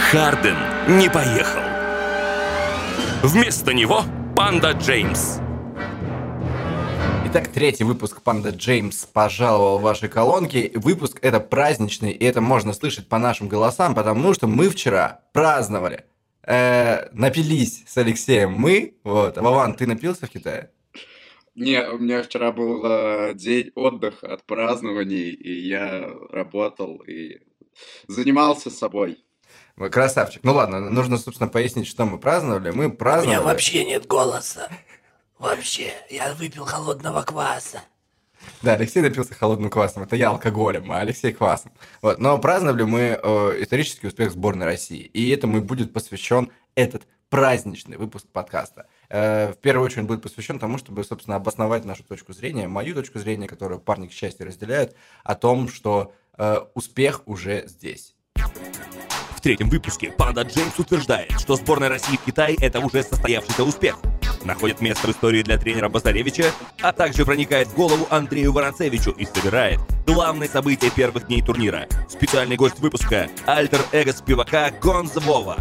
Харден не поехал. Вместо него Панда Джеймс. Итак, третий выпуск «Панда Джеймс» пожаловал в ваши колонки. Выпуск это праздничный, и это можно слышать по нашим голосам, потому что мы вчера праздновали. Напились с Алексеем мы. Вот. Вован, ты напился в Китае? Не, у меня вчера был день отдыха от празднований, и я работал и занимался собой. Красавчик. Ну ладно, нужно, собственно, пояснить, что мы праздновали. Мы У меня праздновали... вообще нет голоса. Вообще, я выпил холодного кваса. Да, Алексей напился холодным квасом. Это я алкоголем, а Алексей квасом. Вот. Но праздновали мы исторический успех сборной России. И этому и будет посвящен этот праздничный выпуск подкаста. В первую очередь будет посвящен тому, чтобы, собственно, обосновать нашу точку зрения, мою точку зрения, которую парни, к счастью, разделяют, о том, что успех уже здесь. В третьем выпуске Панда Джеймс утверждает, что сборная России в Китае – это уже состоявшийся успех. Находит место в истории для тренера Базаревича, а также проникает в голову Андрею Воронцевичу и собирает главные события первых дней турнира. Специальный гость выпуска – альтер-эго спивака Гонза Вова.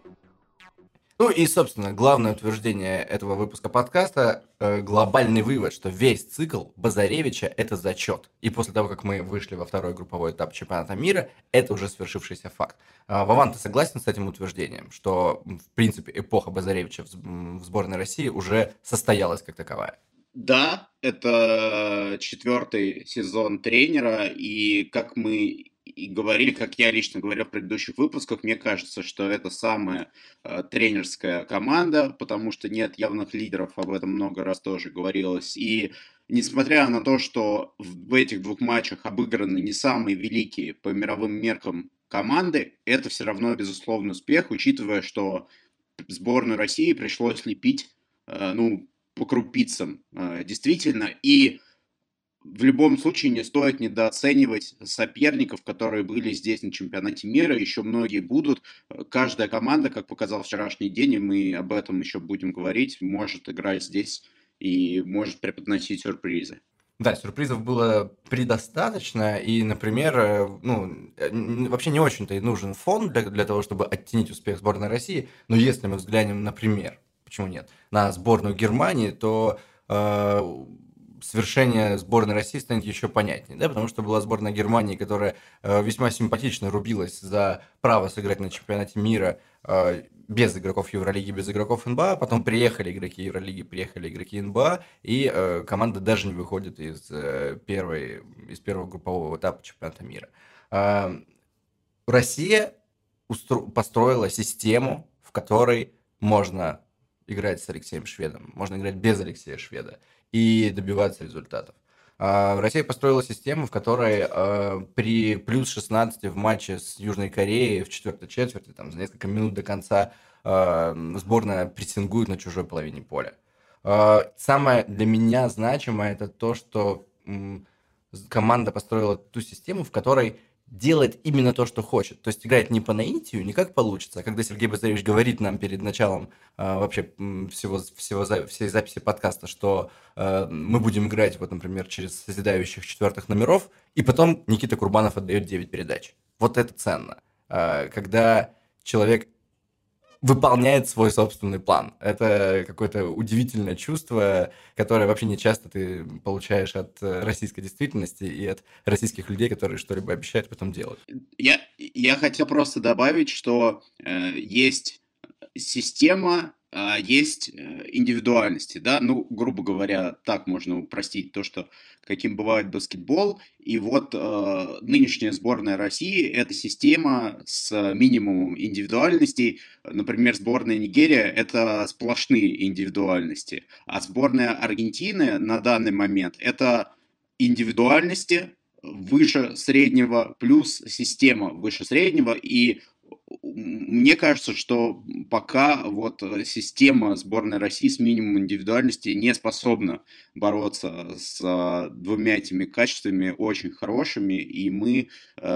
Ну и, собственно, главное утверждение этого выпуска подкаста, глобальный вывод, что весь цикл Базаревича – это зачет. И после того, как мы вышли во второй групповой этап чемпионата мира, это уже свершившийся факт. Вован, ты согласен с этим утверждением, что, в принципе, эпоха Базаревича в сборной России уже состоялась как таковая? Да, это 4-й сезон тренера, и как мы и говорили, как я лично говорил в предыдущих выпусках, мне кажется, что это самая тренерская команда, потому что нет явных лидеров, об этом много раз тоже говорилось. И несмотря на то, что в этих двух матчах обыграны не самые великие по мировым меркам команды, это все равно безусловный успех, учитывая, что сборную России пришлось лепить, по крупицам, действительно. И в любом случае не стоит недооценивать соперников, которые были здесь на чемпионате мира, еще многие будут. Каждая команда, как показал вчерашний день, и мы об этом еще будем говорить, может играть здесь и может преподносить сюрпризы. Да, сюрпризов было предостаточно, и, например, вообще не очень-то и нужен фон для того, чтобы оттенить успех сборной России, но если мы взглянем, например, почему нет, на сборную Германии, то свершение сборной России станет еще понятнее, да, потому что была сборная Германии, которая весьма симпатично рубилась за право сыграть на чемпионате мира без игроков Евролиги, без игроков НБА, потом приехали игроки Евролиги, приехали игроки НБА, и команда даже не выходит из первого группового этапа чемпионата мира. Россия построила систему, в которой можно играть с Алексеем Шведом, можно играть без Алексея Шведа и добиваться результатов. Россия построила систему, в которой при плюс 16 в матче с Южной Кореей в четвертой четверти, там, за несколько минут до конца, сборная прессингует на чужой половине поля. Самое для меня значимое это то, что команда построила ту систему, в которой делает именно то, что хочет. То есть играет не по наитию, не как получится. А когда Сергей Базаревич говорит нам перед началом вообще всей записи подкаста, что мы будем играть, вот, например, через созидающих четвертых номеров, и потом Никита Курбанов отдает 9 передач. Вот это ценно. Когда человек выполняет свой собственный план. Это какое-то удивительное чувство, которое вообще не часто ты получаешь от российской действительности и от российских людей, которые что-либо обещают, потом делают. Я хотел просто добавить, что есть система, есть индивидуальности, да, грубо говоря, так можно упростить то, что каким бывает баскетбол, и вот нынешняя сборная России – это система с минимумом индивидуальностей, например, сборная Нигерия – это сплошные индивидуальности, а сборная Аргентины на данный момент – это индивидуальности выше среднего плюс система выше среднего, и мне кажется, что пока вот система сборной России с минимумом индивидуальности не способна бороться с двумя этими качествами очень хорошими, и мы,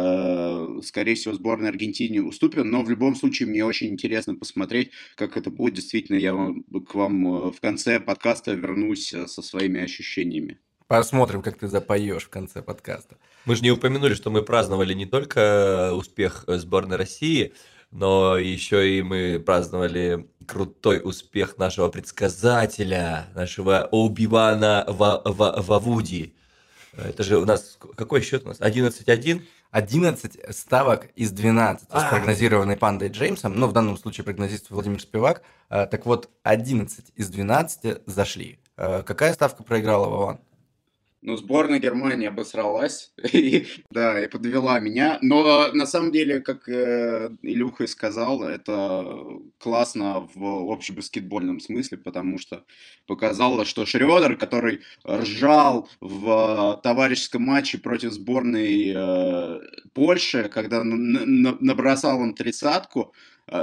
скорее всего, сборной Аргентине уступим, но в любом случае мне очень интересно посмотреть, как это будет. Действительно, я к вам в конце подкаста вернусь со своими ощущениями. Посмотрим, как ты запоешь в конце подкаста. Мы же не упомянули, что мы праздновали не только успех сборной России, но еще и мы праздновали крутой успех нашего предсказателя, нашего Оби-Вана Вавуди. Это же у нас... Какой счет у нас? 11-1? 11 ставок из 12, спрогнозированной Пандой Джеймсом, ну, в данном случае прогнозист Владимир Спивак. Так вот, 11 из 12 зашли. Какая ставка проиграла, Вован? Ну, сборная Германии обосралась, и подвела меня. Но на самом деле, как Илюха и сказал, это классно в общебаскетбольном смысле, потому что показало, что Шрёдер, который ржал в товарищеском матче против сборной Польши, когда набросал им тридцатку,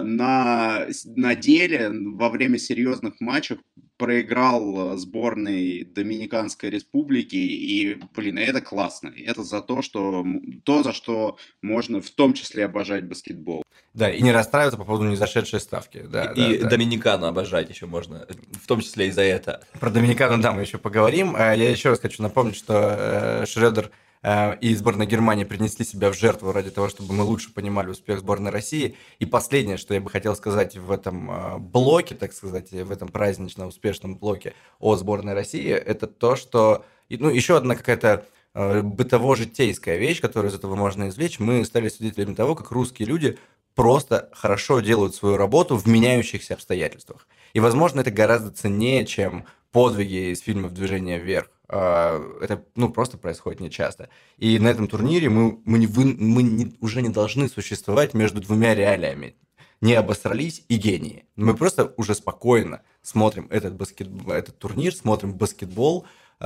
на деле во время серьезных матчей проиграл сборной Доминиканской Республики, и, блин, это классно. Это за то, за что можно в том числе обожать баскетбол. Да, и не расстраиваться по поводу незашедшей ставки. Да, и Доминикану обожать еще можно, в том числе и за это. Про Доминикану, да, мы еще поговорим. Я еще раз хочу напомнить, что Шрёдер и сборная Германии принесли себя в жертву ради того, чтобы мы лучше понимали успех сборной России. И последнее, что я бы хотел сказать в этом блоке, так сказать, в этом празднично-успешном блоке о сборной России, это то, что... Ну, еще одна какая-то бытово-житейская вещь, которую из этого можно извлечь. Мы стали свидетелями того, как русские люди просто хорошо делают свою работу в меняющихся обстоятельствах. И, возможно, это гораздо ценнее, чем подвиги из фильмов «Движение вверх». Это просто происходит нечасто. И на этом турнире мы уже не должны существовать между двумя реалиями. Не обосрались и гении. Мы просто уже спокойно смотрим этот турнир, смотрим баскетбол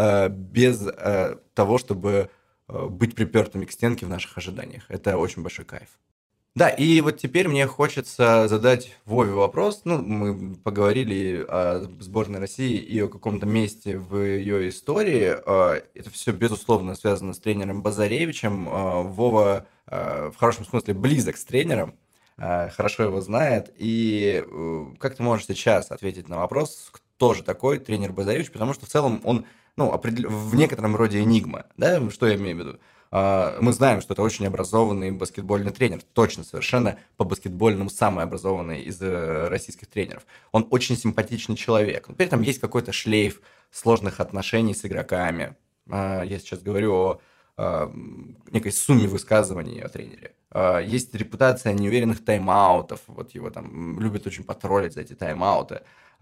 без того, чтобы быть припертыми к стенке в наших ожиданиях. Это очень большой кайф. Да, и вот теперь мне хочется задать Вове вопрос. Ну, мы поговорили о сборной России и о каком-то месте в ее истории. Это все, безусловно, связано с тренером Базаревичем. Вова в хорошем смысле близок с тренером, хорошо его знает. И как ты можешь сейчас ответить на вопрос, кто же такой тренер Базаревич? Потому что в целом он в некотором роде энигма. Да? Что я имею в виду? Мы знаем, что это очень образованный баскетбольный тренер, точно, совершенно по баскетбольному самый образованный из российских тренеров. Он очень симпатичный человек, но при этом есть какой-то шлейф сложных отношений с игроками. Я сейчас говорю о некой сумме высказываний о тренере. Есть репутация неуверенных тайм-аутов, вот его там любят очень потроллить за эти тайм-ауты.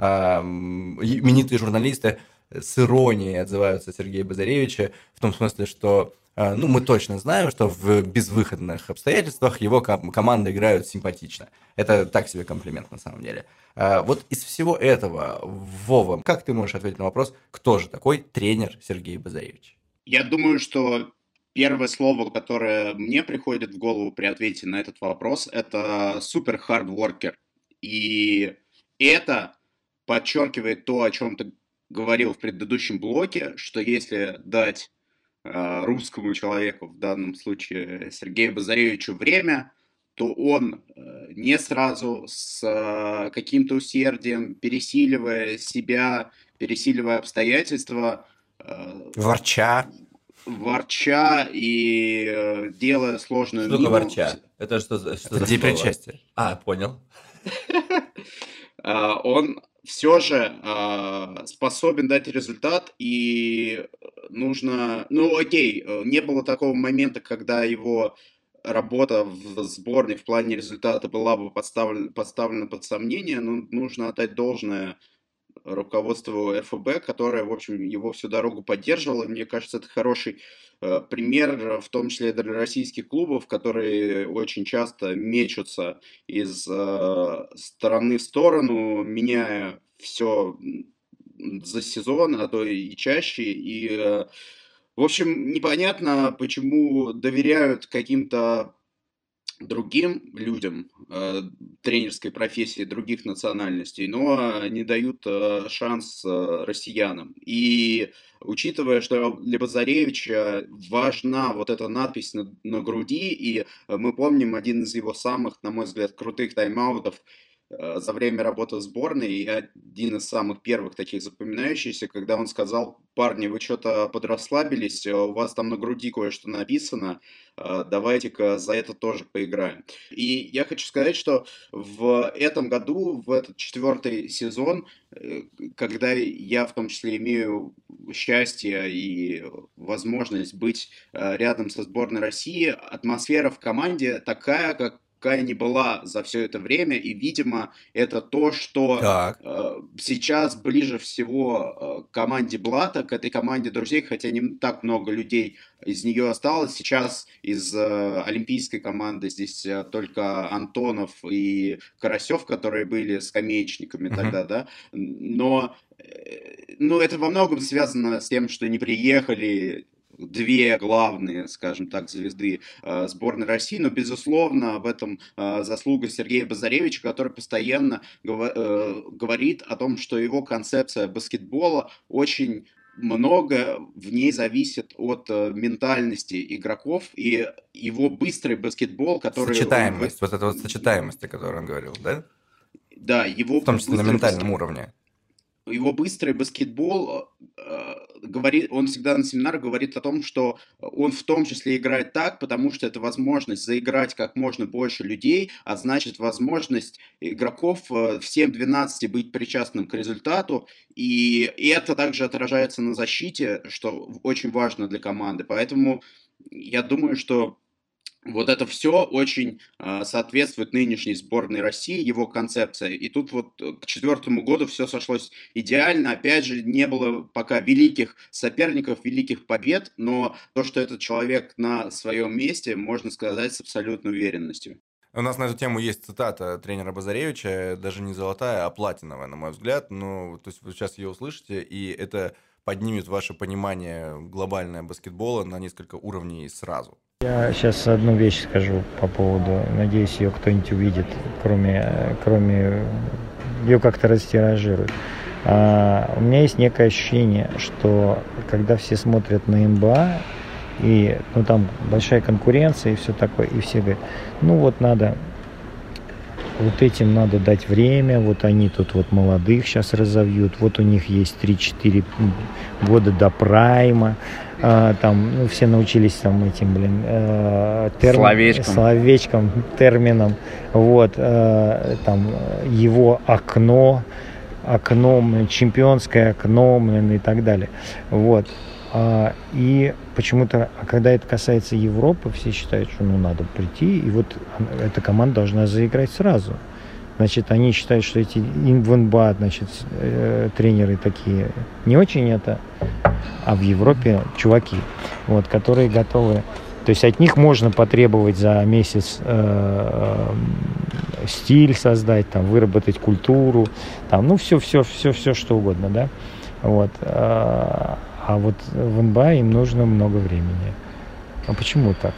Именитые журналисты с иронией отзываются о Сергее Базаревиче, в том смысле, что мы точно знаем, что в безвыходных обстоятельствах его команды играют симпатично. Это так себе комплимент на самом деле. Вот из всего этого, Вова, как ты можешь ответить на вопрос, кто же такой тренер Сергей Базаревич? Я думаю, что первое слово, которое мне приходит в голову при ответе на этот вопрос, это супер хардворкер. И это подчеркивает то, о чем ты говорил в предыдущем блоке, что если дать русскому человеку, в данном случае Сергею Базаревичу, время, то он не сразу с каким-то усердием, пересиливая себя, пересиливая обстоятельства, Ворча и делая сложную Что такое мину. ворча? Это что за где причастие? Понял. Он все же способен дать результат, и нужно... Ну, окей, не было такого момента, когда его работа в сборной в плане результата была бы поставлена под сомнение, но нужно отдать должное руководству ФБ, которое, в общем, его всю дорогу поддерживало. Мне кажется, это хороший пример, в том числе для российских клубов, которые очень часто мечутся из стороны в сторону, меняя все за сезон, а то и чаще. И, в общем, непонятно, почему доверяют каким-то другим людям тренерской профессии других национальностей, но не дают шанс россиянам. И учитывая, что для Базаревича важна вот эта надпись на груди, и мы помним один из его самых, на мой взгляд, крутых тайм-аутов за время работы в сборной, и один из самых первых таких запоминающихся, когда он сказал: парни, вы что-то подрасслабились, у вас там на груди кое-что написано, давайте-ка за это тоже поиграем. И я хочу сказать, что в этом году, в этот 4-й сезон, когда я в том числе имею счастье и возможность быть рядом со сборной России, атмосфера в команде такая, какая не была за все это время, и, видимо, это то, что Так. сейчас ближе всего к команде Блата, к этой команде друзей, хотя не так много людей из нее осталось. Сейчас из олимпийской команды здесь только Антонов и Карасев, которые были скамеечниками тогда, да, но это во многом связано с тем, что не приехали две главные, скажем так, звезды сборной России, но, безусловно, в этом заслуга Сергея Базаревича, который постоянно говорит о том, что его концепция баскетбола очень много в ней зависит от ментальности игроков и его быстрый баскетбол, который... Сочетаемость, вот эта вот сочетаемость, о которой он говорил, да? Да, его В том числе на ментальном уровне. Его быстрый баскетбол говорит, он всегда на семинарах говорит о том, что он в том числе играет так, потому что это возможность заиграть как можно больше людей, а значит возможность игроков всем 12 быть причастным к результату, и это также отражается на защите, что очень важно для команды. Поэтому я думаю, что вот это все очень соответствует нынешней сборной России, его концепция. И тут вот к 4-му году все сошлось идеально. Опять же, не было пока великих соперников, великих побед, но то, что этот человек на своем месте, можно сказать с абсолютной уверенностью. У нас на эту тему есть цитата тренера Базаревича, даже не золотая, а платиновая, на мой взгляд. Ну, то есть вы сейчас ее услышите, и это поднимет ваше понимание глобального баскетбола на несколько уровней сразу. Я сейчас одну вещь скажу по поводу, надеюсь, ее кто-нибудь увидит, кроме ее как-то растиражирует. У меня есть некое ощущение, что когда все смотрят на НБА, и там большая конкуренция и все такое, и все говорят, надо, вот этим надо дать время, вот они тут вот молодых сейчас разовьют, вот у них есть 3-4 года до прайма, все научились этим, словечкам, терминам, вот, его окно, чемпионское окно, и так далее, вот. И почему-то, когда это касается Европы, все считают, что надо прийти, и вот эта команда должна заиграть сразу. Значит, они считают, что эти в НБА, тренеры такие не очень это, а в Европе чуваки, вот, которые готовы. То есть от них можно потребовать за месяц стиль создать, выработать культуру, все, что угодно, да, вот. А вот в НБА им нужно много времени. А почему так?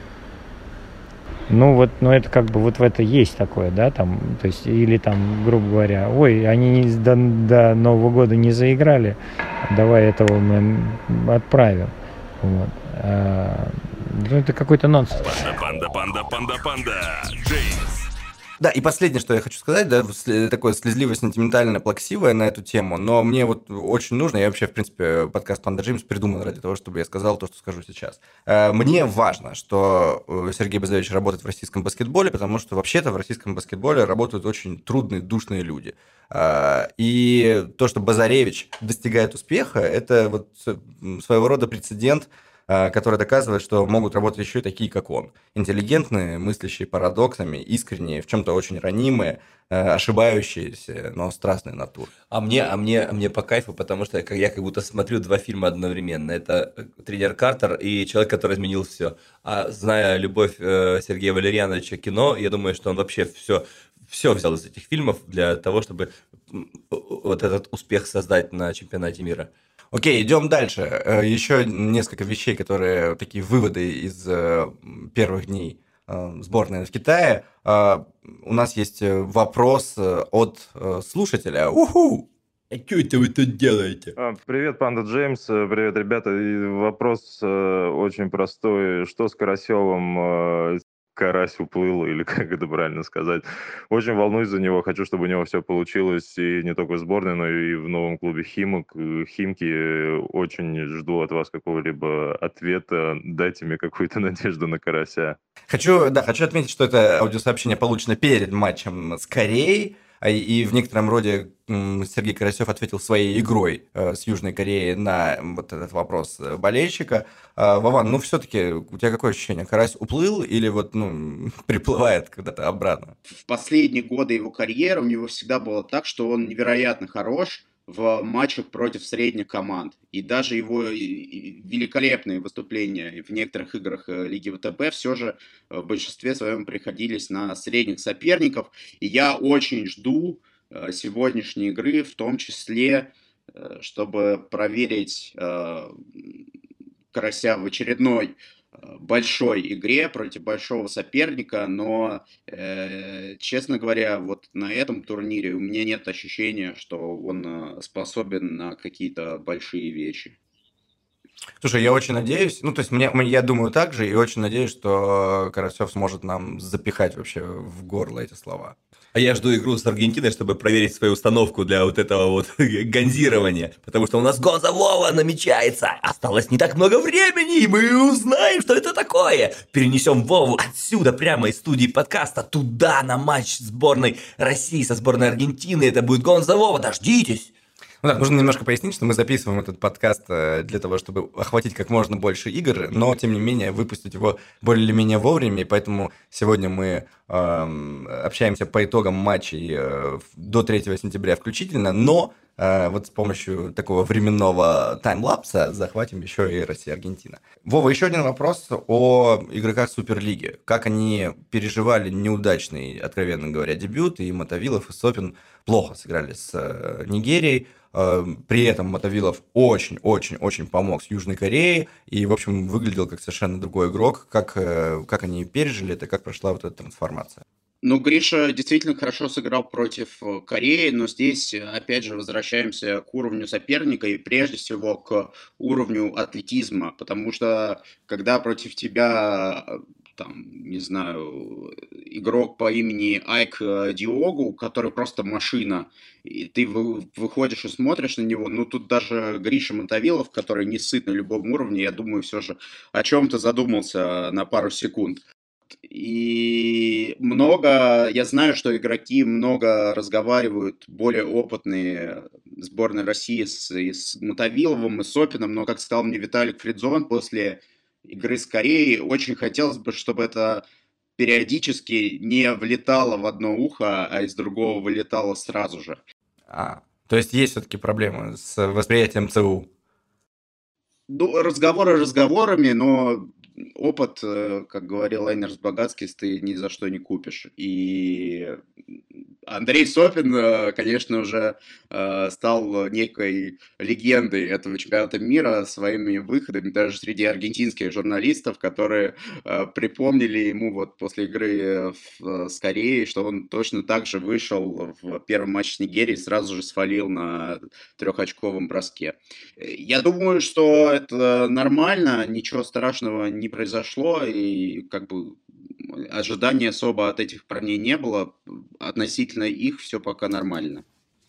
Это как бы вот в это есть такое, да, то есть, или грубо говоря, ой, они до Нового года не заиграли, давай этого мы отправим. Вот. Это какой-то нонсенс. Панда. Джеймс. Да, и последнее, что я хочу сказать, да, такое слезливо-сентиментальное, плаксивое на эту тему, но мне вот очень нужно, я вообще, в принципе, подкаст «Панда Джеймс» придуман ради того, чтобы я сказал то, что скажу сейчас. Мне важно, что Сергей Базаревич работает в российском баскетболе, потому что вообще-то в российском баскетболе работают очень трудные, душные люди. И то, что Базаревич достигает успеха, это вот своего рода прецедент, который доказывает, что могут работать еще и такие, как он. Интеллигентные, мыслящие парадоксами, искренние, в чем-то очень ранимые, ошибающиеся, но страстные натуры. А мне по кайфу, потому что я как будто смотрю два фильма одновременно. Это «Тренер Картер» и «Человек, который изменил все». А зная любовь Сергея Валерьяновича к кино, я думаю, что он вообще все взял из этих фильмов для того, чтобы вот этот успех создать на чемпионате мира. Окей, идем дальше. Еще несколько вещей, которые такие выводы из первых дней сборной в Китае. У нас есть вопрос от слушателя. Уху! А что это вы тут делаете? Привет, Панда Джеймс. Привет, ребята. И вопрос очень простой. Что с Карасевым карась уплыл, или как это правильно сказать. Очень волнуюсь за него, хочу, чтобы у него все получилось и не только в сборной, но и в новом клубе Химки. Очень жду от вас какого-либо ответа. Дайте мне какую-то надежду на карася. Хочу отметить, что это аудиосообщение получено перед матчем с Кореей, и в некотором роде Сергей Карасев ответил своей игрой с Южной Кореей на вот этот вопрос болельщика. Вован, ну все-таки у тебя какое ощущение? Карась уплыл или вот приплывает когда-то обратно? В последние годы его карьеры у него всегда было так, что он невероятно хорош в матчах против средних команд. И даже его великолепные выступления в некоторых играх Лиги ВТБ все же в большинстве своем приходились на средних соперников. И я очень жду сегодняшней игры, в том числе, чтобы проверить Карася в очередной большой игре против большого соперника, но, честно говоря, вот на этом турнире у меня нет ощущения, что он способен на какие-то большие вещи. Слушай, я очень надеюсь, то есть я думаю так же, и очень надеюсь, что Карасев сможет нам запихать вообще в горло эти слова. А я жду игру с Аргентиной, чтобы проверить свою установку для вот этого вот гонзирования. Потому что у нас Гонза Вова намечается. Осталось не так много времени, и мы узнаем, что это такое. Перенесем Вову отсюда, прямо из студии подкаста, туда, на матч сборной России со сборной Аргентины. Это будет Гонза Вова, дождитесь. Нужно немножко пояснить, что мы записываем этот подкаст для того, чтобы охватить как можно больше игр, но, тем не менее, выпустить его более или менее вовремя, и поэтому сегодня мы общаемся по итогам матчей до 3 сентября включительно, но вот с помощью такого временного таймлапса захватим еще и Россия-Аргентина. Вова, еще один вопрос о игроках Суперлиги. Как они переживали неудачный, откровенно говоря, дебют, и Мотовилов, и Сопин плохо сыграли с Нигерией. При этом Мотовилов очень-очень-очень помог с Южной Кореей и, в общем, выглядел как совершенно другой игрок. Как они пережили это, как прошла вот эта трансформация? Ну, Гриша действительно хорошо сыграл против Кореи, но здесь, опять же, возвращаемся к уровню соперника и прежде всего к уровню атлетизма, потому что когда против тебя, там, не знаю, игрок по имени Айк Диогу, который просто машина, и ты выходишь и смотришь на него, ну, тут даже Гриша Мотовилов, который не сыт на любом уровне, я думаю, все же о чем-то задумался на пару секунд. И я знаю, что игроки много разговаривают, более опытные сборной России с Мотовиловым и Сопиным, но, как сказал мне Виталик Фридзон после игры с Кореей, очень хотелось бы, чтобы это периодически не влетало в одно ухо, а из другого вылетало сразу же. То есть все-таки проблемы с восприятием ЦУ? Ну, разговоры разговорами, но опыт, как говорил Эйнерс Багацкис, ты ни за что не купишь. И Андрей Сопин, конечно, уже стал некой легендой этого чемпионата мира своими выходами, даже среди аргентинских журналистов, которые припомнили ему вот после игры с Кореей, что он точно так же вышел в первом матче с Нигерией, сразу же свалил на 3-очковом броске. Я думаю, что это нормально, ничего страшного не произошло, и как бы ожиданий особо от этих парней не было. Относительно их все пока нормально.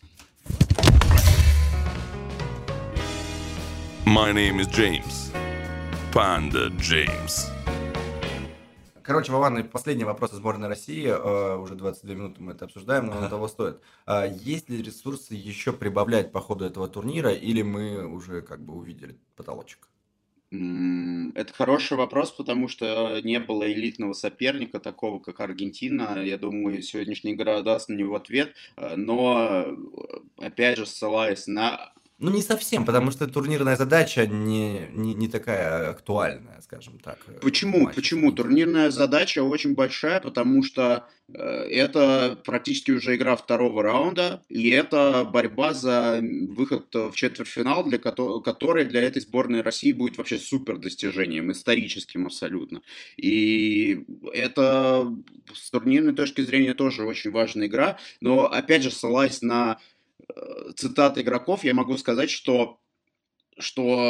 My name is James. Panda James. Короче, Вован, последний вопрос о сборной России. Уже 22 минуты мы это обсуждаем, но он того стоит. Есть ли ресурсы еще прибавлять по ходу этого турнира, или мы уже как бы увидели потолочек? Это хороший вопрос, потому что не было элитного соперника, такого как Аргентина. Я думаю, сегодняшняя игра даст на него ответ. Но, опять же, ссылаясь на... Ну, не совсем, потому что турнирная задача не такая актуальная, скажем так. Почему? Турнирная задача очень большая, потому что это практически уже игра второго раунда, и это борьба за выход в четвертьфинал, который для этой сборной России будет вообще супер достижением, историческим абсолютно. И это с турнирной точки зрения тоже очень важная игра, но опять же, ссылаясь на цитаты игроков, я могу сказать, что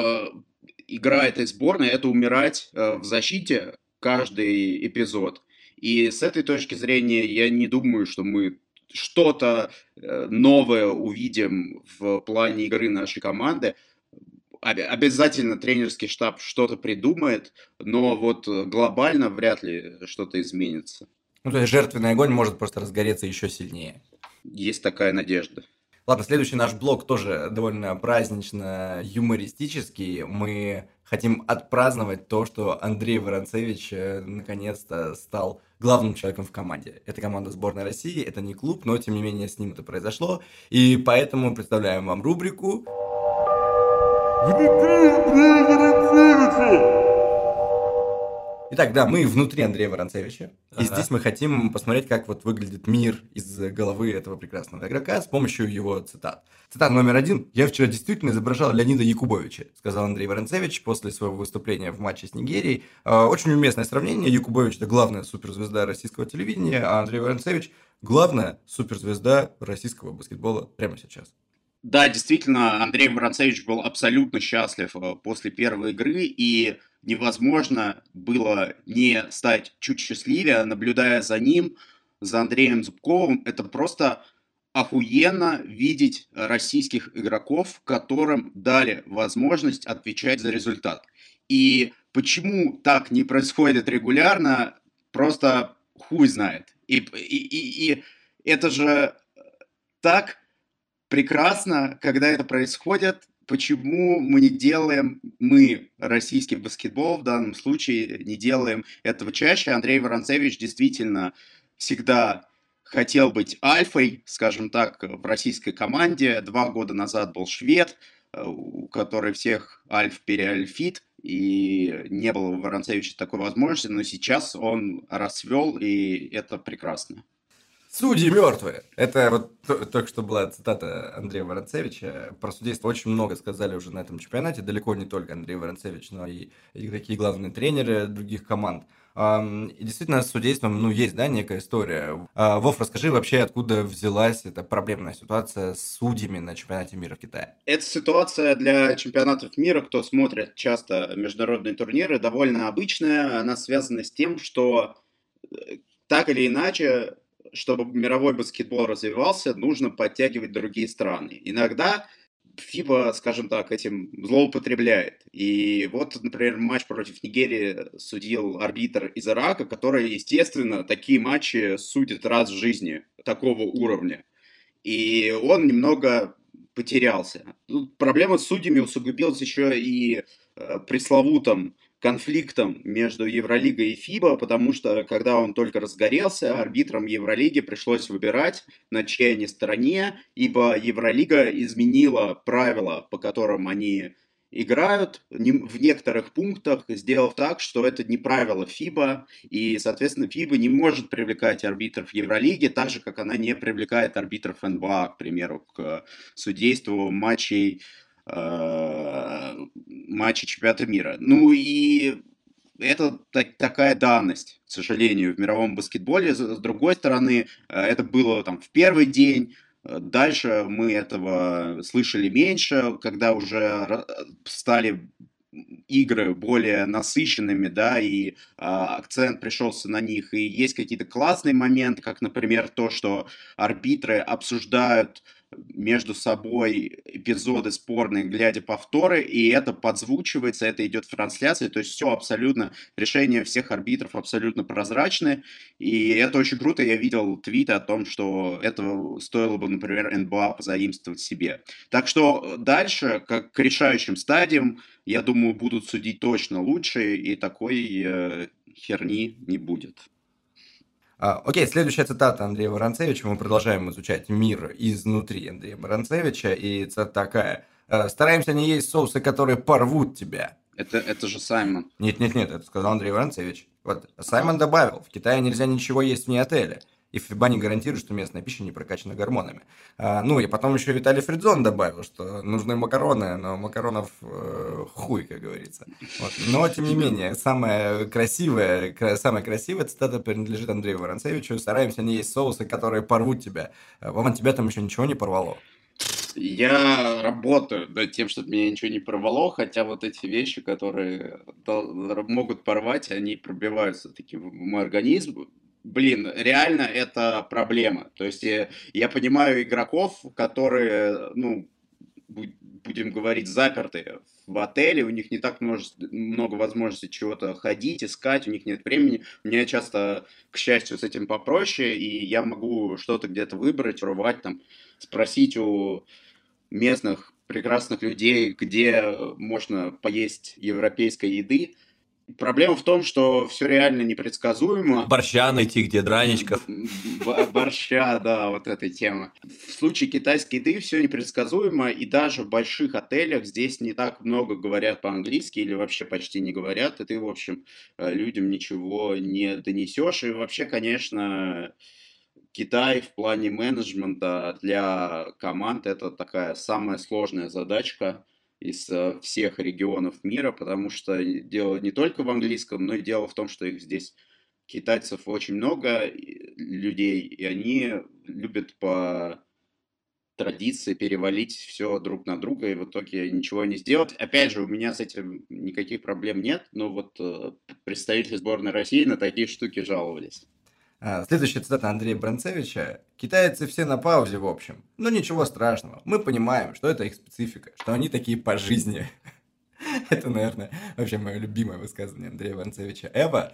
игра этой сборной — это умирать в защите каждый эпизод. И с этой точки зрения я не думаю, что мы что-то новое увидим в плане игры нашей команды. Обязательно тренерский штаб что-то придумает, но вот глобально вряд ли что-то изменится. Ну, то есть жертвенный огонь может просто разгореться еще сильнее. Есть такая надежда. Ладно, следующий наш блок тоже довольно празднично-юмористический. Мы хотим отпраздновать то, что Андрей Воронцевич наконец-то стал главным человеком в команде. Это команда сборной России, это не клуб, но тем не менее с ним это произошло. И поэтому представляем вам рубрику Итак, да, мы внутри Андрея Воронцевича. И здесь мы хотим посмотреть, как вот выглядит мир из головы этого прекрасного игрока с помощью его цитат. Цитата номер 1. «Я вчера действительно изображал Леонида Якубовича», сказал Андрей Воронцевич после своего выступления в матче с Нигерией. Очень уместное сравнение. Якубович – это главная суперзвезда российского телевидения, а Андрей Воронцевич – главная суперзвезда российского баскетбола прямо сейчас. Да, действительно, Андрей Воронцевич был абсолютно счастлив после первой игры, и невозможно было не стать чуть счастливее, наблюдая за ним, за Андреем Зубковым. Это просто охуенно видеть российских игроков, которым дали возможность отвечать за результат. И почему так не происходит регулярно, просто хуй знает. И это же так прекрасно, когда это происходит. Почему мы не делаем, российский баскетбол в данном случае, не делаем этого чаще? Андрей Воронцевич действительно всегда хотел быть альфой, скажем так, в российской команде. 2 года назад был швед, который всех альф переальфит, и не было у Воронцевича такой возможности, но сейчас он расцвел, и это прекрасно. Судьи мертвые. Это вот только что была цитата Андрея Воронцевича. Про судейство очень много сказали уже на этом чемпионате. Далеко не только Андрей Воронцевич, но и такие главные тренеры других команд. И действительно, с судейством, есть, да, некая история. Вов, расскажи вообще, откуда взялась эта проблемная ситуация с судьями на чемпионате мира в Китае? Эта ситуация для чемпионатов мира, кто смотрит часто международные турниры, довольно обычная. Она связана с тем, что так или иначе, чтобы мировой баскетбол развивался, нужно подтягивать другие страны. Иногда ФИБА, скажем так, этим злоупотребляет. И вот, например, матч против Нигерии судил арбитр из Ирака, который, естественно, такие матчи судит раз в жизни такого уровня. И он немного потерялся. Тут проблема с судьями усугубилась еще и пресловутым конфликтом между Евролигой и ФИБА, потому что, когда он только разгорелся, арбитрам Евролиги пришлось выбирать, на чьей они стороне, ибо Евролига изменила правила, по которым они играют в некоторых пунктах, сделав так, что это не правило ФИБА, и, соответственно, ФИБА не может привлекать арбитров Евролиги, так же, как она не привлекает арбитров НБА, к примеру, к судейству матчей чемпионата мира. Ну и это такая данность, к сожалению, в мировом баскетболе. С другой стороны, это было там в первый день. Дальше мы этого слышали меньше, когда уже стали игры более насыщенными, да, и акцент пришелся на них. И есть какие-то классные моменты, как, например, то, что арбитры обсуждают между собой эпизоды спорные, глядя повторы, и это подзвучивается, это идет в трансляции, то есть все абсолютно, решения всех арбитров абсолютно прозрачны, и это очень круто. Я видел твиты о том, что этого стоило бы, например, НБА позаимствовать себе. Так что дальше, как к решающим стадиям, я думаю, будут судить точно лучше, и такой херни не будет. Окей, следующая цитата Андрея Воронцевича. Мы продолжаем изучать мир изнутри Андрея Воронцевича. И цитата такая. «Стараемся не есть соусы, которые порвут тебя». Это же Саймон. Нет, это сказал Андрей Воронцевич. Вот Саймон добавил, в Китае нельзя ничего есть вне отеля. И ФИБА не гарантирует, что местная пища не прокачана гормонами. И потом еще Виталий Фридзон добавил, что нужны макароны, но макаронов хуй, как говорится. Вот. Но, тем не менее, самая красивая цитата принадлежит Андрею Воронцевичу. «Стараемся не есть соусы, которые порвут тебя». Вован, тебя там еще ничего не порвало? Я работаю над тем, чтобы меня ничего не порвало, хотя вот эти вещи, которые могут порвать, они пробиваются таки в мой организм. блин, реально это проблема. То есть я понимаю игроков, которые, ну, будем говорить, заперты в отеле, у них не так много возможностей чего-то ходить, искать, у них нет времени. Мне часто, к счастью, с этим попроще, и я могу что-то где-то выбрать, урвать, там, спросить у местных прекрасных людей, где можно поесть европейской еды. Проблема в том, что все реально непредсказуемо. Борща найти, где драничков. Борща, да, вот эта тема. В случае китайской еды все непредсказуемо, и даже в больших отелях здесь не так много говорят по-английски или вообще почти не говорят, и ты, в общем, людям ничего не донесешь. И вообще, конечно, Китай в плане менеджмента для команд это такая самая сложная задачка из всех регионов мира, потому что дело не только в английском, но и дело в том, что их здесь китайцев очень много людей, и они любят по традиции перевалить все друг на друга и в итоге ничего не сделать. Опять же, у меня с этим никаких проблем нет, но вот представители сборной России на такие штуки жаловались. Следующая цитата Андрея Бранцевича. «Китайцы все на паузе, в общем. Но ничего страшного. Мы понимаем, что это их специфика, что они такие по жизни». Это, наверное, вообще мое любимое высказывание Андрея Бранцевича Эва.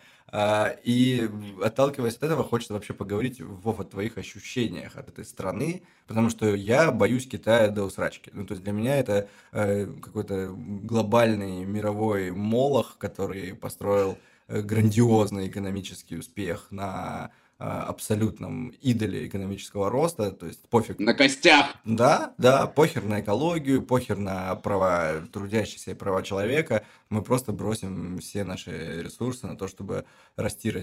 И отталкиваясь от этого, хочется вообще поговорить, Вов, о твоих ощущениях от этой страны, потому что я боюсь Китая до усрачки. Ну, то есть для меня это какой-то глобальный мировой молох, который построил грандиозный экономический успех на абсолютном идоле экономического роста, то есть пофиг. На костях! Да, похер на экологию, похер на права трудящихся и права человека. Мы просто бросим все наши ресурсы на то, чтобы расти,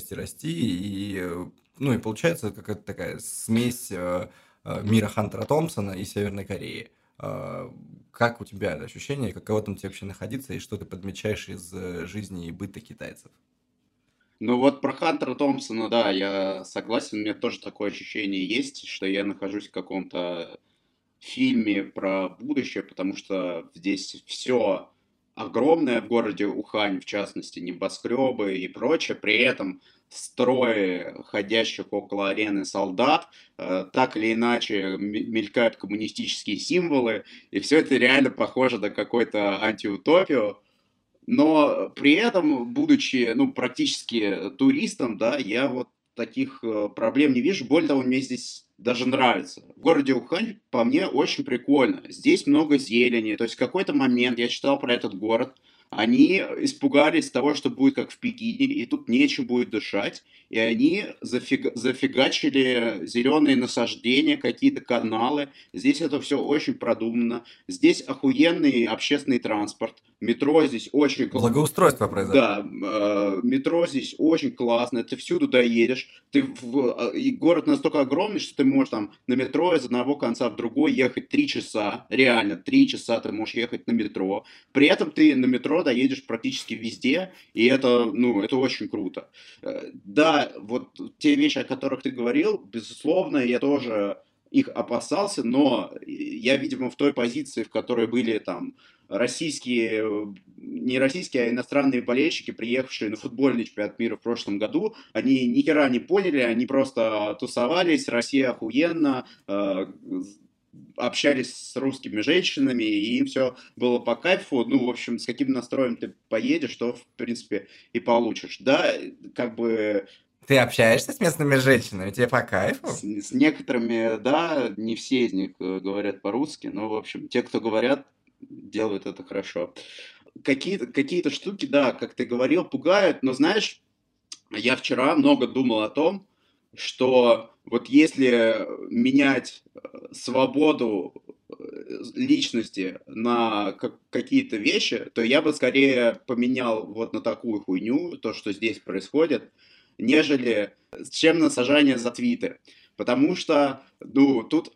и, ну, и получается какая-то такая смесь мира Хантера Томпсона и Северной Кореи. Как у тебя ощущение, каково там тебе вообще находиться, и что ты подмечаешь из жизни и быта китайцев? Ну вот про Хантера Томпсона, да, я согласен, у меня тоже такое ощущение есть, что я нахожусь в каком-то фильме про будущее, потому что здесь все огромное в городе Ухань, в частности, небоскребы и прочее, при этом строи ходящих около арены солдат, так или иначе мелькают коммунистические символы, и все это реально похоже на какую-то антиутопию. Но при этом, будучи, ну, практически туристом, да, я вот таких проблем не вижу. Более того, мне здесь даже нравится. В городе Ухань, по мне, очень прикольно. Здесь много зелени. То есть в какой-то момент я читал про этот город, они испугались того, что будет как в Пекине, и тут нечем будет дышать. И они зафигачили зеленые насаждения, какие-то каналы. Здесь это все очень продумано. Здесь охуенный общественный транспорт. Метро здесь очень... Благоустройство произошло. Да, метро здесь очень классно. Ты всюду доедешь. И город настолько огромный, что ты можешь там на метро из одного конца в другой ехать 3 часа. Реально, 3 часа ты можешь ехать на метро. При этом ты на метро доедешь практически везде, и это, ну, это очень круто. Да, вот те вещи, о которых ты говорил, безусловно, я тоже их опасался, но я, видимо, в той позиции, в которой были там российские, не российские, а иностранные болельщики, приехавшие на футбольный чемпионат мира в прошлом году, они ни хера не поняли, они просто тусовались, Россия охуенно, общались с русскими женщинами, и им все было по кайфу. Ну, в общем, с каким настроем ты поедешь, то, в принципе, и получишь. Да, как бы... Ты общаешься с местными женщинами? Тебе по кайфу? С некоторыми, да, не все из них говорят по-русски, но, в общем, те, кто говорят, делают это хорошо. Какие-то штуки, да, как ты говорил, пугают, но, знаешь, я вчера много думал о том, что вот если менять свободу личности на какие-то вещи, то я бы скорее поменял вот на такую хуйню, то, что здесь происходит, нежели чем на сажание за твиты. Потому что, ну, тут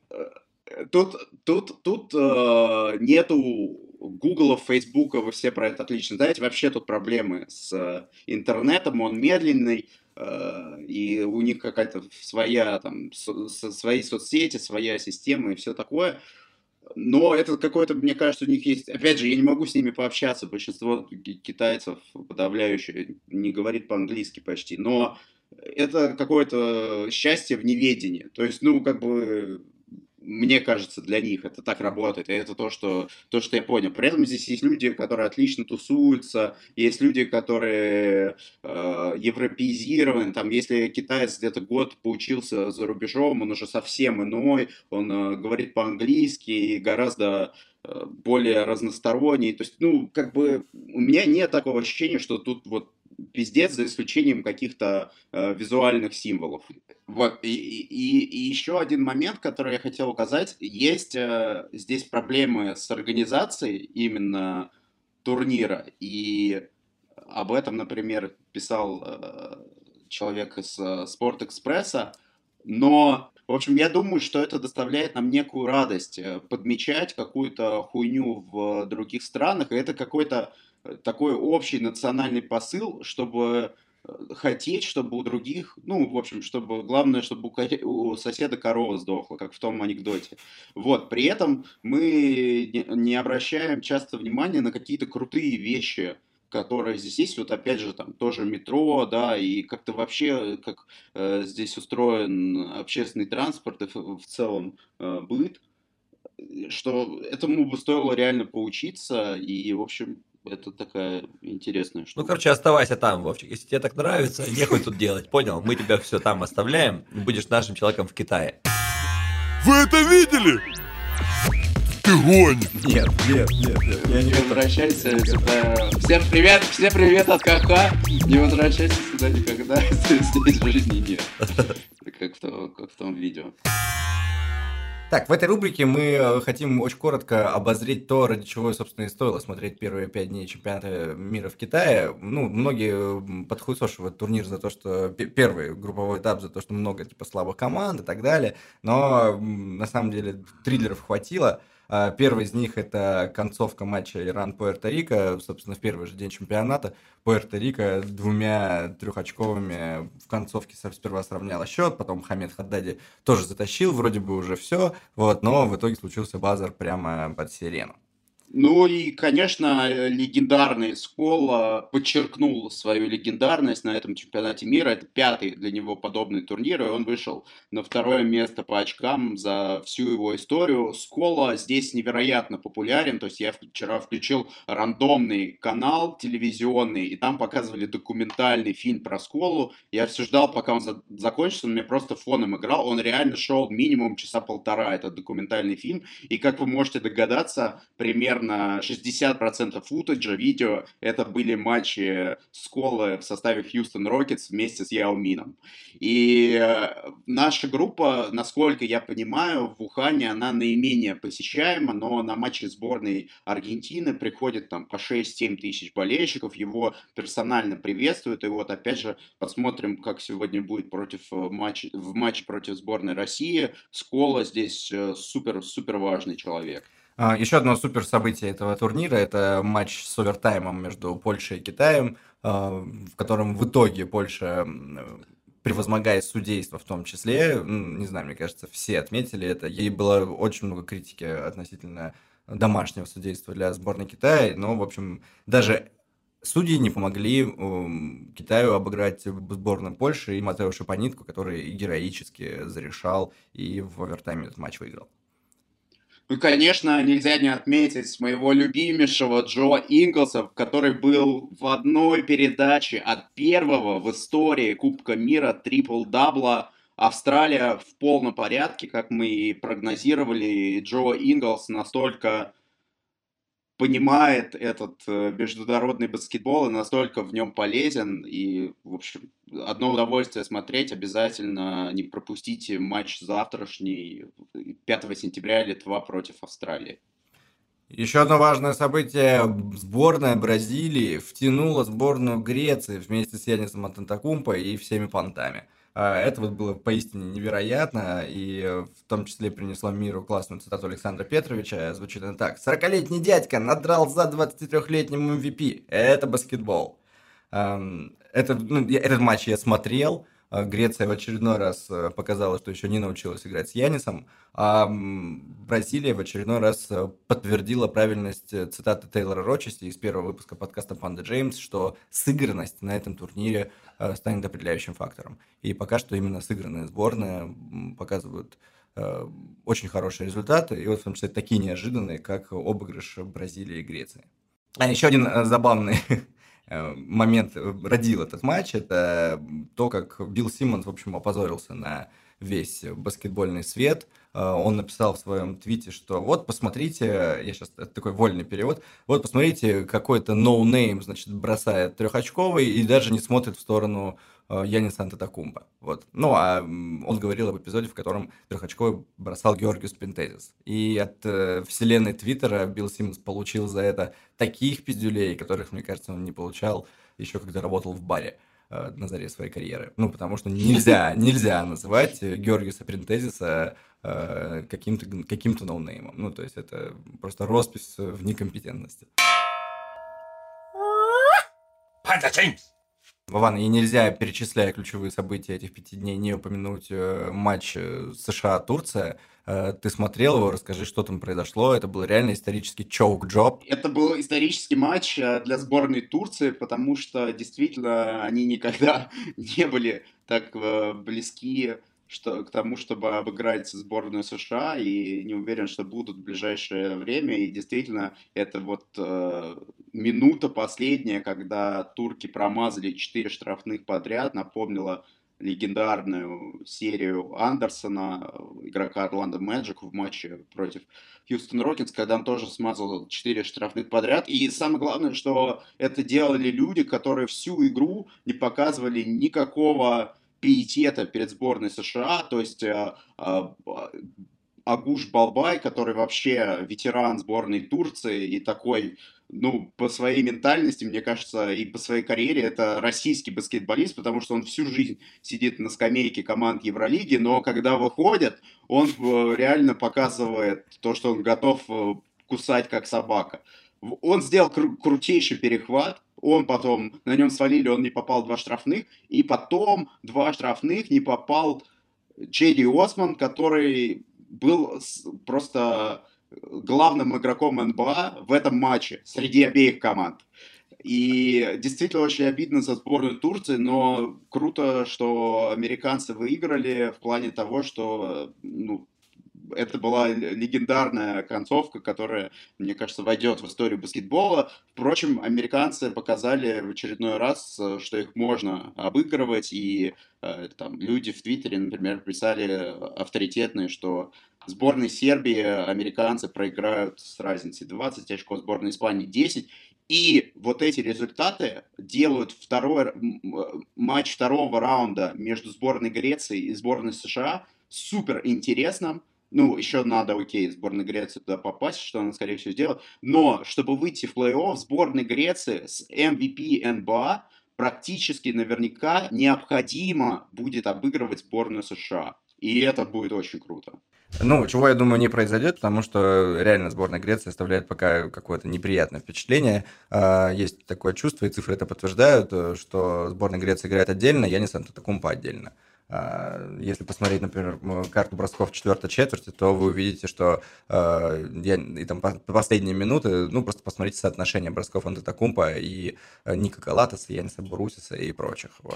нету Гугла, Фейсбука, вы все про это отлично знаете. Вообще тут проблемы с интернетом, он медленный, и у них какая-то своя, там, свои соцсети, своя система и все такое. Но это какое-то, мне кажется, у них есть... Опять же, я не могу с ними пообщаться. Большинство китайцев, подавляющее, не говорит по-английски почти. Но это какое-то счастье в неведении. То есть, как бы, мне кажется, для них это так работает, и это то, что я понял. При этом здесь есть люди, которые отлично тусуются, есть люди, которые европеизированы, там, если китаец где-то год поучился за рубежом, он уже совсем иной, он говорит по-английски и гораздо более разносторонний. То есть, как бы, у меня нет такого ощущения, что тут вот пиздец, за исключением каких-то визуальных символов. Вот. И еще один момент, который я хотел указать. Есть здесь проблемы с организацией именно турнира. И об этом, например, писал человек из Спортэкспресса. Но, в общем, я думаю, что это доставляет нам некую радость подмечать какую-то хуйню в других странах. И это какой-то такой общий национальный посыл, чтобы хотеть, чтобы у других, в общем, чтобы, главное, чтобы у соседа корова сдохла, как в том анекдоте. Вот, при этом мы не обращаем часто внимания на какие-то крутые вещи, которые здесь есть, вот опять же, там тоже метро, да, и как-то вообще, как здесь устроен общественный транспорт и в целом быт, что этому бы стоило реально поучиться, и, в общем, это такая интересная штука. Короче, оставайся там, Вовчик. Если тебе так нравится, нехуй тут делать, понял? Мы тебя все там оставляем, будешь нашим человеком в Китае. Вы это видели? Ты гонишь. Нет. Я не возвращайся сюда. Всем привет от КХ. Не возвращайся сюда никогда, здесь жизни нет. Как в том видео. Так, в этой рубрике мы хотим очень коротко обозреть то, ради чего, собственно, и стоило смотреть первые 5 дней чемпионата мира в Китае. Многие подхуесошивают турнир за то, что первый групповой этап, за то, что много слабых команд и так далее. Но на самом деле триллеров хватило. Первый из них — это концовка матча Иран-Пуэрто-Рико. Собственно, в первый же день чемпионата Пуэрто-Рико 2 трехочковыми в концовке сперва сравняла счет, потом Хамед Хаддади тоже затащил, вроде бы уже все, но в итоге случился базар прямо под сирену. И, конечно, легендарный Скола подчеркнул свою легендарность на этом чемпионате мира. Это 5-й для него подобный турнир, и он вышел на 2-е место по очкам за всю его историю. Скола здесь невероятно популярен, то есть я вчера включил рандомный канал телевизионный, и там показывали документальный фильм про Сколу. Я все ждал, пока он закончится, он мне просто фоном играл. Он реально шел минимум часа полтора, этот документальный фильм. И, как вы можете догадаться, примерно 60% футажа, видео, это были матчи Сколы в составе Хьюстон Рокетс вместе с Яо Мином. И наша группа, насколько я понимаю, в Ухане она наименее посещаема, но на матчи сборной Аргентины приходит там по 6-7 тысяч болельщиков, его персонально приветствуют. И вот опять же посмотрим, как сегодня будет в матче против сборной России. Скола здесь супер важный человек. Еще одно супер событие этого турнира – это матч с овертаймом между Польшей и Китаем, в котором в итоге Польша, превозмогая судейство в том числе, не знаю, мне кажется, все отметили это, ей было очень много критики относительно домашнего судейства для сборной Китая, но, в общем, даже судьи не помогли Китаю обыграть сборную Польши и Матео Шапанитку, который героически зарешал и в овертайме этот матч выиграл. Конечно, нельзя не отметить моего любимейшего Джо Инглса, который был в одной передаче от первого в истории Кубка мира трипл-дабла. Австралия в полном порядке, как мы и прогнозировали. Джо Инглс настолько понимает этот международный баскетбол и настолько в нем полезен. И, в общем, одно удовольствие смотреть. Обязательно не пропустите матч завтрашний, 5 сентября, Литва против Австралии. Еще одно важное событие. Сборная Бразилии втянула сборную Греции вместе с Янисом Антетокумпо и всеми понтами. Это было поистине невероятно, и в том числе принесло миру классную цитату Александра Петровича. Звучит она так: «40-летний дядька надрал за 23-летним MVP. Это баскетбол». Этот матч я смотрел. Греция в очередной раз показала, что еще не научилась играть с Янисом, а Бразилия в очередной раз подтвердила правильность цитаты Тейлора Рочести из первого выпуска подкаста Panda James, что сыгранность на этом турнире станет определяющим фактором. И пока что именно сыгранная сборная показывают очень хорошие результаты, и вот в том числе такие неожиданные, как обыгрыш Бразилии и Греции. А еще один забавный момент родил этот матч, это то, как Билл Симмонс, в общем, опозорился на весь баскетбольный свет. Он написал в своем твите, что вот посмотрите, я сейчас, это такой вольный перевод, вот посмотрите, какой-то ноунейм, значит, бросает трехочковый и даже не смотрит в сторону Яниса Антетокумпо. Вот. Ну, а он говорил об эпизоде, в котором трехочковый бросал Георгиус Пинтезис. И от вселенной Твиттера Билл Симмонс получил за это таких пиздюлей, которых, мне кажется, он не получал еще когда работал в баре на заре своей карьеры. Ну, потому что нельзя называть Георгиуса Пинтезиса каким-то ноунеймом. Ну, то есть это просто роспись в некомпетентности. Panda James! Вован, и нельзя, перечисляя ключевые события этих 5 дней, не упомянуть матч США-Турция. Ты смотрел его, расскажи, что там произошло. Это был реально исторический choke-job. Это был исторический матч для сборной Турции, потому что действительно они никогда не были так близки к тому, чтобы обыграть сборную США, и не уверен, что будут в ближайшее время. И действительно, это вот минута последняя, когда турки промазали 4 штрафных подряд, напомнила легендарную серию Андерсона, игрока Орландо Мэджик в матче против Хьюстон Рокетс, когда он тоже смазал 4 штрафных подряд. И самое главное, что это делали люди, которые всю игру не показывали никакого пиетета перед сборной США, то есть Агуш Балбай, который вообще ветеран сборной Турции и такой, ну, по своей ментальности, мне кажется, и по своей карьере, это российский баскетболист, потому что он всю жизнь сидит на скамейке команд Евролиги, но когда выходит, он реально показывает то, что он готов кусать как собака. Он сделал крутейший перехват, он потом, на нем свалили, он не попал 2 штрафных, и потом 2 штрафных не попал Чеди Осман, который был просто главным игроком НБА в этом матче среди обеих команд. И действительно очень обидно за сборную Турции, но круто, что американцы выиграли в плане того, что, ну, это была легендарная концовка, которая, мне кажется, войдет в историю баскетбола. Впрочем, американцы показали в очередной раз, что их можно обыгрывать, и там люди в Твиттере, например, писали авторитетные, что сборной Сербии американцы проиграют с разницей 20 очков, сборной Испании 10. И вот эти результаты делают матч второго раунда между сборной Греции и сборной США супер интересным. Ну, еще надо, сборной Греции туда попасть, что она, скорее всего, сделает. Но, чтобы выйти в плей-офф, сборной Греции с MVP НБА практически наверняка необходимо будет обыгрывать сборную США. И это будет очень круто. Ну, чего, я думаю, не произойдет, потому что реально сборная Греции оставляет пока какое-то неприятное впечатление. Есть такое чувство, и цифры это подтверждают, что сборная Греции играет отдельно, Янис Антетокумпо отдельно. Если посмотреть, например, карту бросков 4-й четверти, то вы увидите, что и там последние минуты, ну, просто посмотрите соотношение бросков Антетокумпо и Ника Галатаса, Яниса Бурусиса и прочих. Вот.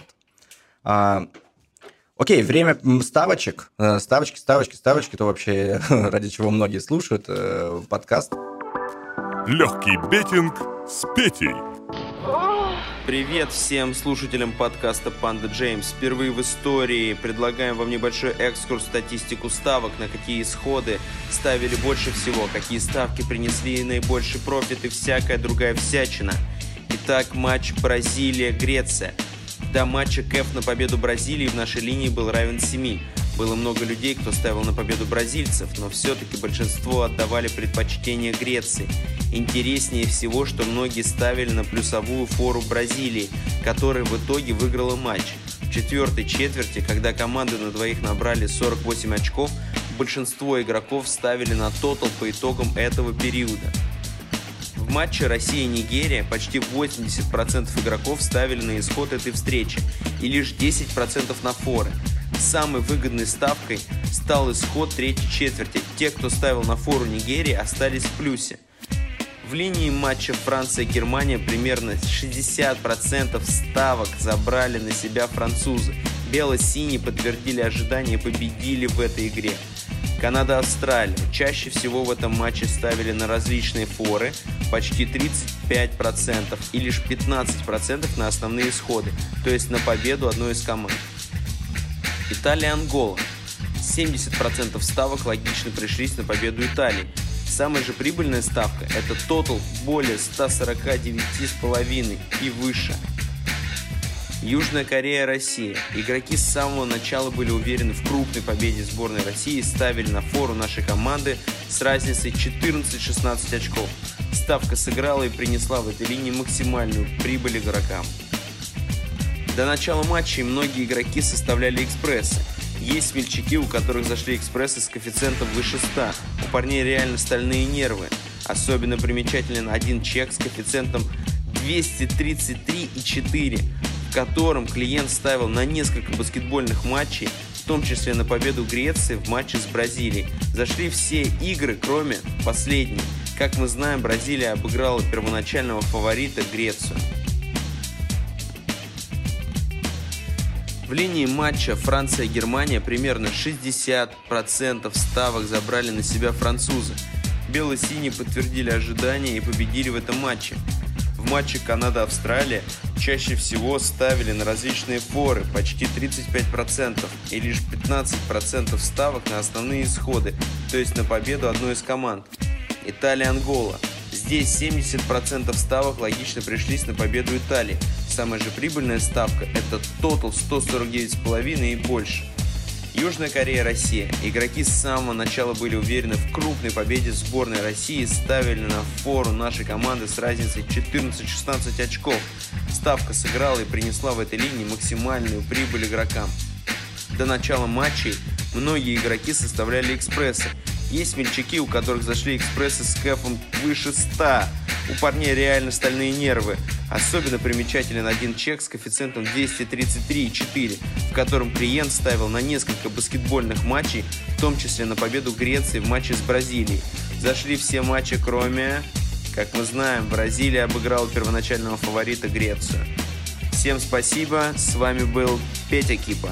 Окей, время ставочек. Ставочки, то вообще ради чего многие слушают подкаст. Легкий беттинг с Петей. Привет всем слушателям подкаста Panda James. Впервые в истории предлагаем вам небольшой экскурс в статистику ставок, на какие исходы ставили больше всего, какие ставки принесли наибольший профит и всякая другая всячина. Итак, матч Бразилия-Греция. До матча КЭФ на победу Бразилии в нашей линии был равен 7. Было много людей, кто ставил на победу бразильцев, но все-таки большинство отдавали предпочтение Греции. Интереснее всего, что многие ставили на плюсовую фору Бразилии, которая в итоге выиграла матч. В 4-й четверти, когда команды на двоих набрали 48 очков, большинство игроков ставили на тотал по итогам этого периода. В матче Россия-Нигерия почти 80% игроков ставили на исход этой встречи и лишь 10% на форы. Самой выгодной ставкой стал исход третьей четверти. Те, кто ставил на фору Нигерии, остались в плюсе. В линии матча Франция-Германия примерно 60% ставок забрали на себя французы. Бело-синие подтвердили ожидания и победили в этой игре. Канада-Австралия. Чаще всего в этом матче ставили на различные форы, почти 35%, и лишь 15% на основные исходы, то есть на победу одной из команд. Италия-Ангола. 70% ставок логично пришлись на победу Италии. Самая же прибыльная ставка – это тотал более 149,5 и выше. Южная Корея-Россия. Игроки с самого начала были уверены в крупной победе сборной России и ставили на фору нашей команды с разницей 14-16 очков. Ставка сыграла и принесла в этой линии максимальную прибыль игрокам. До начала матчей многие игроки составляли экспрессы. Есть смельчаки, у которых зашли экспрессы с коэффициентом выше 100. У парней реально стальные нервы. Особенно примечателен один чек с коэффициентом 233,4, в котором клиент ставил на несколько баскетбольных матчей, в том числе на победу Греции в матче с Бразилией. Зашли все игры, кроме последней. Как мы знаем, Бразилия обыграла первоначального фаворита Грецию. В линии матча Франция-Германия примерно 60% ставок забрали на себя французы. Бело-синие подтвердили ожидания и победили в этом матче. В матче Канада-Австралия чаще всего ставили на различные форы, почти 35%, и лишь 15% ставок на основные исходы, то есть на победу одной из команд. Италия-Ангола. Здесь 70% ставок логично пришлись на победу Италии. Самая же прибыльная ставка – это тотал 149,5 и больше. Южная Корея-Россия. Игроки с самого начала были уверены в крупной победе сборной России и ставили на фору нашей команды с разницей 14-16 очков. Ставка сыграла и принесла в этой линии максимальную прибыль игрокам. До начала матчей многие игроки составляли экспрессы. Есть смельчаки, у которых зашли экспрессы с кэфом выше 100. У парней реально стальные нервы. Особенно примечателен один чек с коэффициентом 233,4, в котором клиент ставил на несколько баскетбольных матчей, в том числе на победу Греции в матче с Бразилией. Зашли все матчи, кроме... Как мы знаем, Бразилия обыграла первоначального фаворита Грецию. Всем спасибо, с вами был Петя Кипа.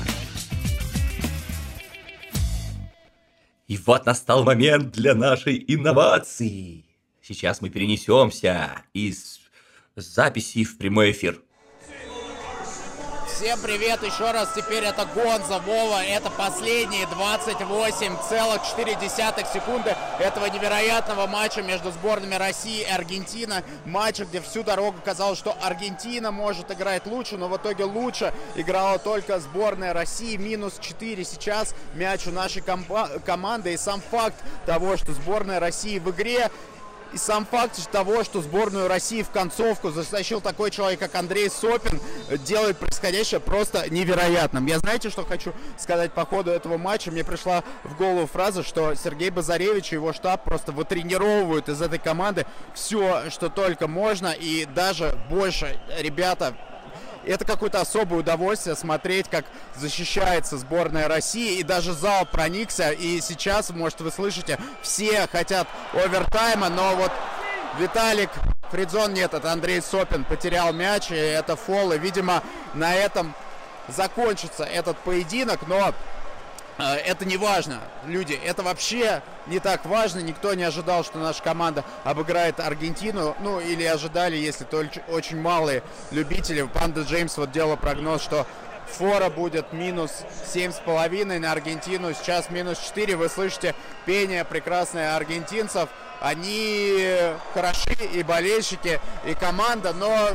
И вот настал момент для нашей инновации. Сейчас мы перенесемся из записи в прямой эфир. Всем привет еще раз, теперь это Гонза, Вова, это последние 28,4 секунды этого невероятного матча между сборными России и Аргентины. Матча, где всю дорогу казалось, что Аргентина может играть лучше, но в итоге лучше играла только сборная России. -4 сейчас мяч у нашей команды, и сам факт того, что сборная России в игре, и сам факт того, что сборную России в концовку затащил такой человек, как Андрей Сопин, делает происходящее просто невероятным. Я, знаете, что хочу сказать по ходу этого матча? Мне пришла в голову фраза, что Сергей Базаревич и его штаб просто вытренировывают из этой команды все, что только можно, и даже больше. Ребята, это какое-то особое удовольствие смотреть, как защищается сборная России, и даже зал проникся, и сейчас, может, вы слышите, все хотят овертайма, но вот Виталик Фридзон, нет, это Андрей Сопин потерял мяч, и это фол, и, видимо, на этом закончится этот поединок, но это не важно, люди, это вообще не так важно. Никто не ожидал, что наша команда обыграет Аргентину, ну или ожидали, если только очень малые любители. Панда Джеймс вот делал прогноз, что фора будет -7,5 на Аргентину, сейчас -4. Вы слышите пение прекрасное аргентинцев, они хороши, и болельщики, и команда, но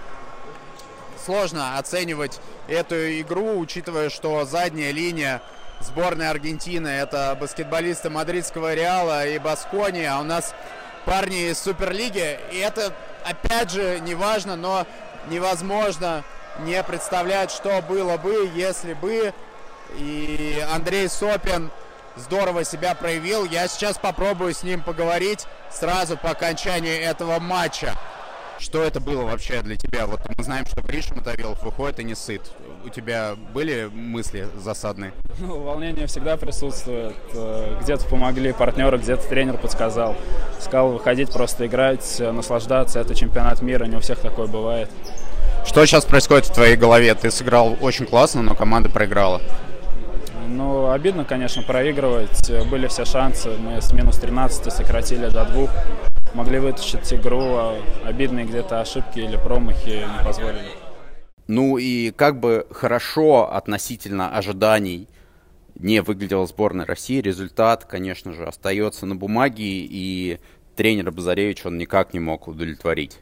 сложно оценивать эту игру, учитывая, что задняя линия сборной Аргентины — это баскетболисты мадридского Реала и Баскони, а у нас парни из Суперлиги. И это, опять же, не важно, но невозможно не представлять, что было бы, если бы. И Андрей Сопин здорово себя проявил. Я сейчас попробую с ним поговорить сразу по окончании этого матча. Что это было вообще для тебя? Вот мы знаем, что Гриша Мотовилов выходит и не сыт. У тебя были мысли засадные? Ну, волнение всегда присутствует. Где-то помогли партнеры, где-то тренер подсказал. Сказал выходить, просто играть, наслаждаться. Это чемпионат мира, не у всех такое бывает. Что сейчас происходит в твоей голове? Ты сыграл очень классно, но команда проиграла. Ну, обидно, конечно, проигрывать. Были все шансы. Мы с минус 13 сократили до 2. Могли вытащить игру, а обидные где-то ошибки или промахи не позволили. Ну и как бы хорошо относительно ожиданий не выглядела сборная России, результат, конечно же, остается на бумаге, и тренера Базаревич он никак не мог удовлетворить.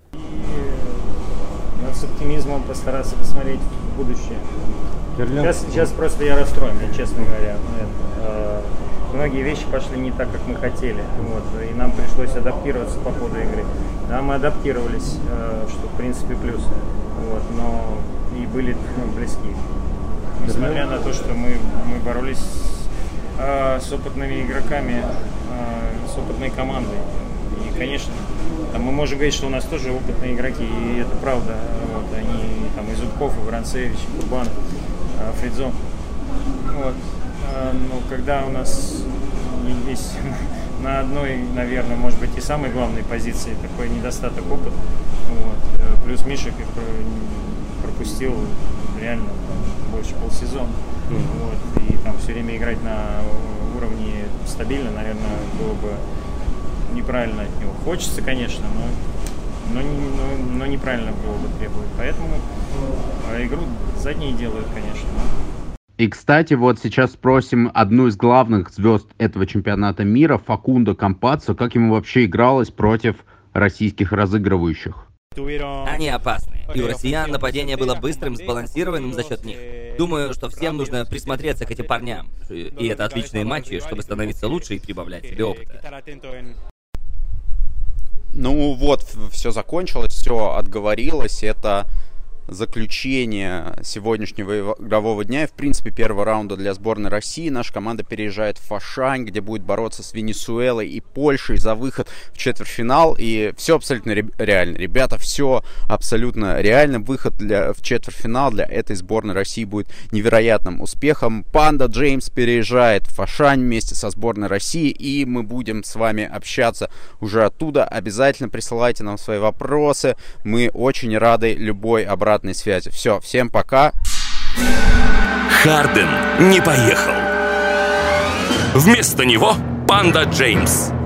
Надо с оптимизмом постараться посмотреть в будущее. Сейчас просто я расстроен, честно говоря. Многие вещи пошли не так, как мы хотели. Вот, и нам пришлось адаптироваться по ходу игры. Да, мы адаптировались, что в принципе плюс. Вот, но и были близки. Несмотря на то, что мы боролись с опытными игроками, с опытной командой. И, конечно, там мы можем говорить, что у нас тоже опытные игроки, и это правда. Вот, они там и Зубков, и Воронцевич, и Курбанов, Фридзо. Вот. Но когда у нас есть на одной, наверное, может быть, и самой главной позиции такой недостаток опыта, вот, плюс Миша пропустил реально больше полсезона, вот, и там все время играть на уровне стабильно, наверное, было бы неправильно от него. Хочется, конечно, но неправильно было бы требовать. Поэтому игру задние делают, конечно. И, кстати, вот сейчас спросим одну из главных звезд этого чемпионата мира, Факундо Кампаццо, как ему вообще игралось против российских разыгрывающих. Они опасны. И у россиян нападение было быстрым, сбалансированным за счет них. Думаю, что всем нужно присмотреться к этим парням. И это отличные матчи, чтобы становиться лучше и прибавлять себе опыта. Ну вот, все закончилось, все отговорилось. Это заключение сегодняшнего игрового дня и, в принципе, первого раунда для сборной России. Наша команда переезжает в Фошань, где будет бороться с Венесуэлой и Польшей за выход в четвертьфинал. И все абсолютно реально. Ребята, все абсолютно реально. Выход в четвертьфинал для этой сборной России будет невероятным успехом. Панда Джеймс переезжает в Фошань вместе со сборной России, и мы будем с вами общаться уже оттуда. Обязательно присылайте нам свои вопросы. Мы очень рады любой обратной связи. Все, всем пока. Харден не поехал. Вместо него Панда Джеймс.